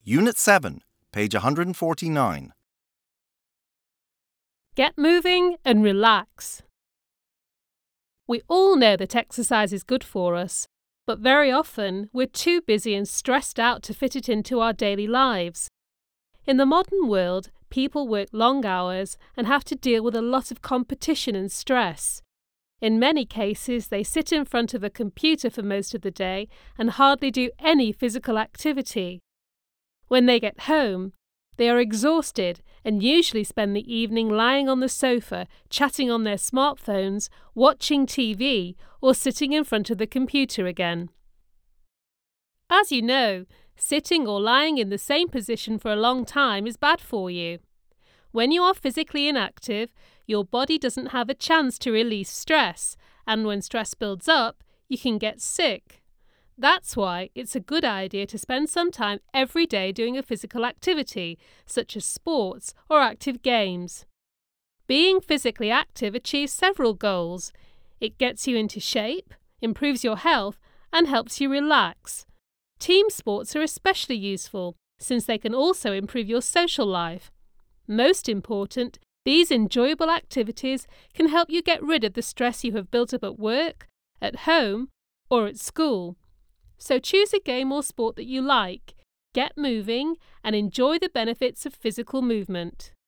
Unit 7, page 149. Get moving and relax. We all know that exercise is good for us, but very often we're too busy and stressed out to fit it into our daily lives. In the modern world, people work long hours and have to deal with a lot of competition and stress. In many cases, they sit in front of a computer for most of the day and hardly do any physical activity. When they get home, they are exhausted and usually spend the evening lying on the sofa, chatting on their smartphones, watching TV, or sitting in front of the computer again. As you know, sitting or lying in the same position for a long time is bad for you. When you are physically inactive, your body doesn't have a chance to release stress, and when stress builds up, you can get sick. That's why it's a good idea to spend some time every day doing a physical activity, such as sports or active games. Being physically active achieves several goals. It gets you into shape, improves your health, and helps you relax. Team sports are especially useful, since they can also improve your social life. Most important, these enjoyable activities can help you get rid of the stress you have built up at work, at home, or at school. So choose a game or sport that you like, get moving, and enjoy the benefits of physical movement.